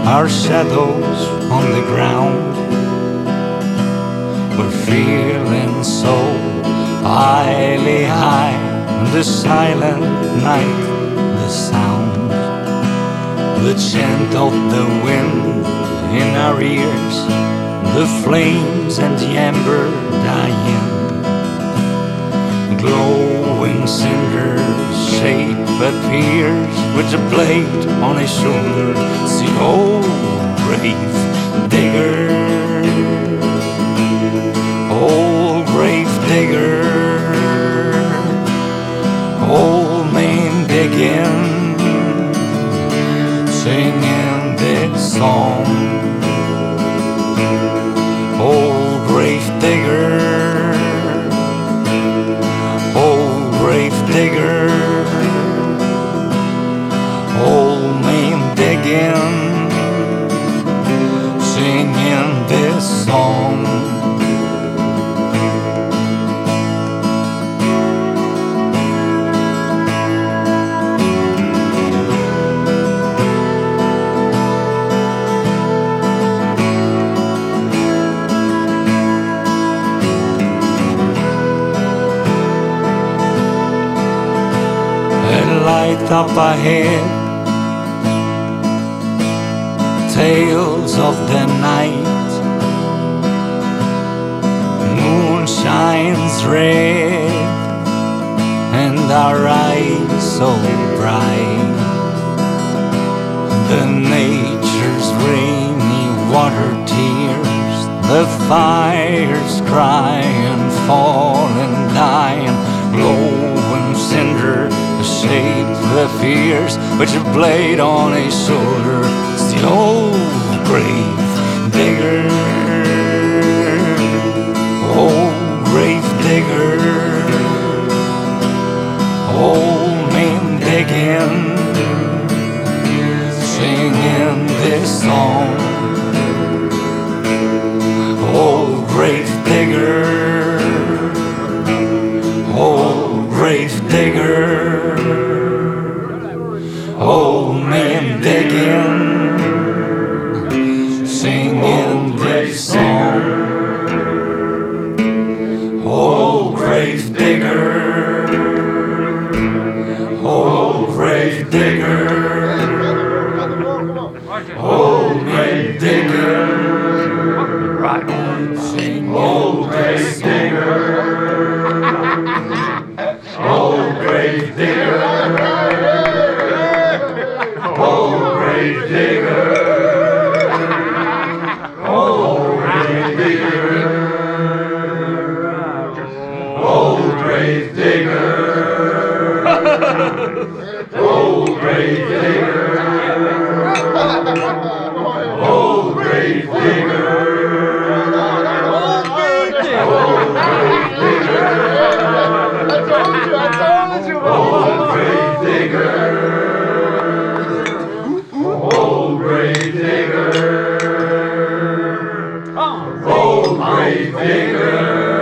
our shadows on the ground. We're feeling so highly high in the silent night, the sound, the chant of the wind in our ears, the flames and the amber dying, glowing cinders shape appears with a blade on his shoulder. See, old grave digger, old grave digger, old man digging, singing this song. Old grave digger, old grave digger, old man digging, singing this song. Light up ahead, tales of the night, moon shines red and our eyes so bright. The nature's rainy water tears, the fires cry and fall and die, and glowing cinder shape the fears which a blade on his shoulder. Still old grave digger, old grave digger, old man digging, singing this song. Old grave digger, old grave digger, old man digging, singing this song. Old grave digger, old grave digger, old man digger, sing old grave digger, old grave digger, old grave digger, old grave digger, old grave digger, old grave digger, old grave digger, old grave digger. Old grave digger, old grave digger, old grave digger.